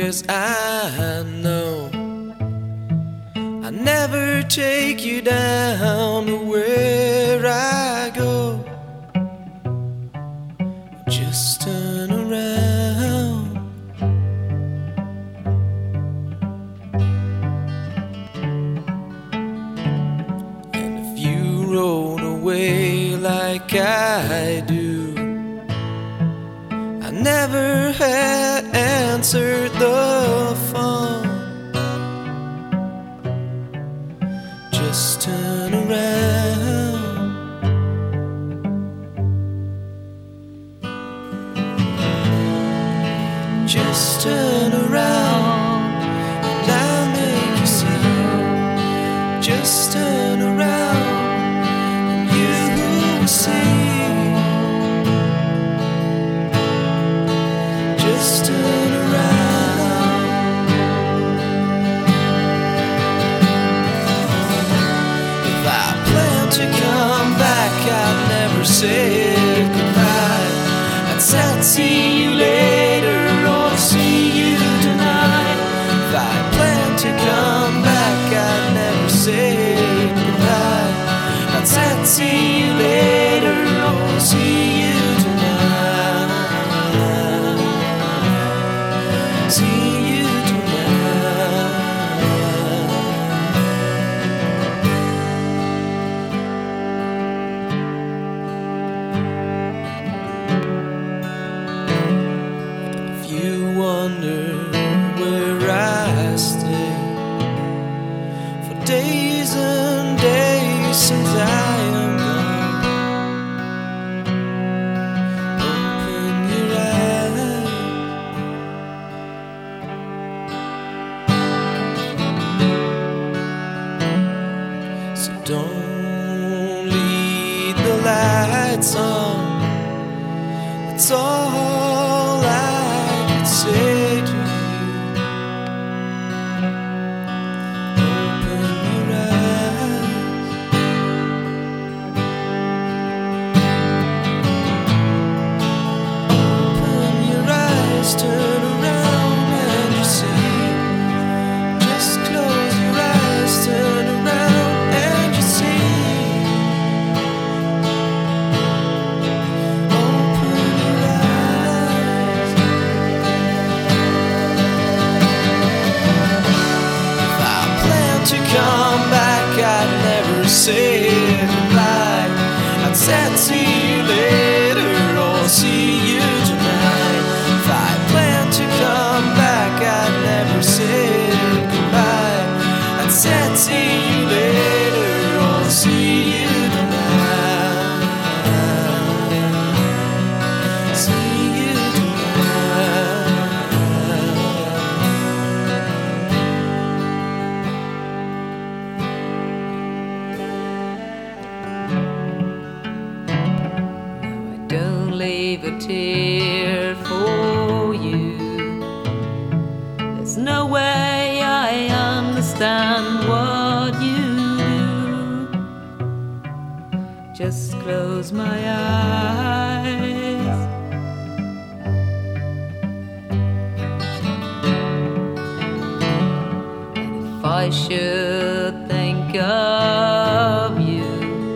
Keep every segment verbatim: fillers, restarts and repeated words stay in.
'cause I know I never take you down to where I go. Just turn around. And if you roll away like I do, I never had answered the phone. Just turn around. Just turn around and I'll make you see. Just turn around and you will see. Just turn around. If I plan to come back, I'd never say goodbye. I'd say I'd see you later or see you tonight. If I plan to come back, I'd never say goodbye. I'd say I'd see you later or see you tonight. See you tonight. If you wonder where I stay for days and days since I am gone, open your eyes. So don't leave the lights on. That's all I could say to you. Open your eyes. Open your eyes, turn around and you see. Just close your eyes, turn around and you see. Open your eyes. If I plan to come back, I'd never say goodbye. I'd say I'd see you later or see you tonight. If I plan to come back, I'd never say goodbye. I'd say I'd see you later or see you tonight. See you tonight. Don't leave a tear for you. There's no way I understand what you do. Just close my eyes. And if I should think of you,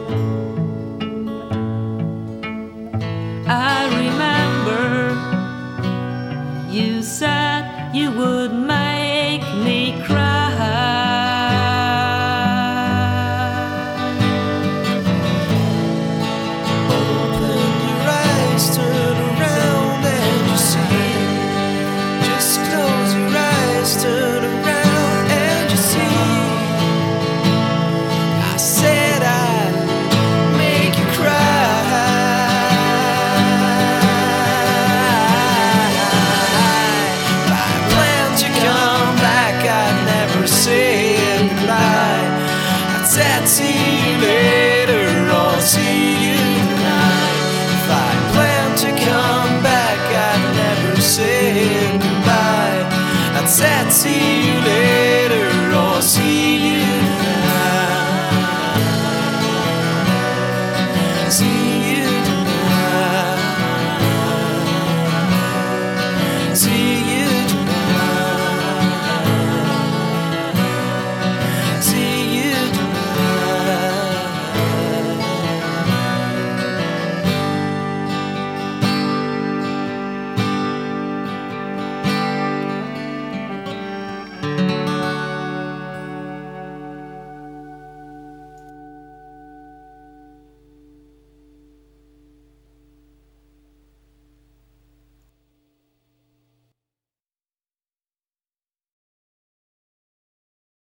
I remember you said you would make me cry. Open your eyes, turn around and you see. Just close your eyes, turn around and you see. I said I'd make you cry. If I plan to come back, I'd never say goodbye. I'd say I'd see you later or see you tonight. If I plan to come back, I'd never say goodbye. I'd say I'd see